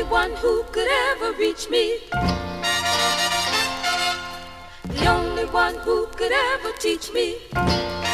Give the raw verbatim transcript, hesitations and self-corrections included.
one who could ever reach me. The only one who could ever teach me.